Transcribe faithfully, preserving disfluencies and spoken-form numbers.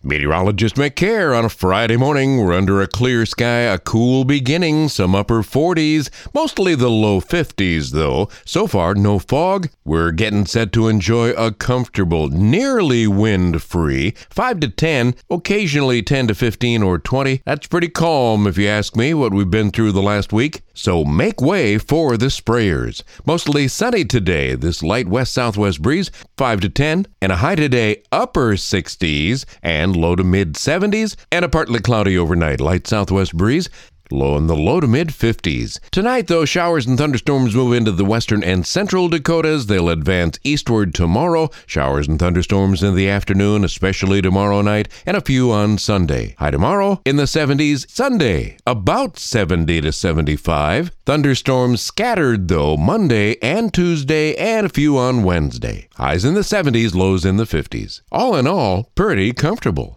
Meteorologist McCare on a Friday morning. We're under a clear sky, a cool beginning, some upper forties, mostly the low fifties though. So far, no fog. We're getting set to enjoy a comfortable, nearly wind-free five to ten, occasionally ten to fifteen or twenty. That's pretty calm if you ask me, what we've been through the last week. So make way for the sprayers. Mostly sunny today, this light west-southwest breeze, five to ten, and a high today upper sixties and low to mid seventies, and a partly cloudy overnight, light southwest breeze, low in the low to mid fifties. Tonight, though, showers and thunderstorms move into the western and central Dakotas. They'll advance eastward tomorrow. Showers and thunderstorms in the afternoon, especially tomorrow night, and a few on Sunday. High tomorrow in the seventies. Sunday, about seventy to seventy-five. Thunderstorms scattered, though, Monday and Tuesday, and a few on Wednesday. Highs in the seventies, lows in the fifties. All in all, pretty comfortable.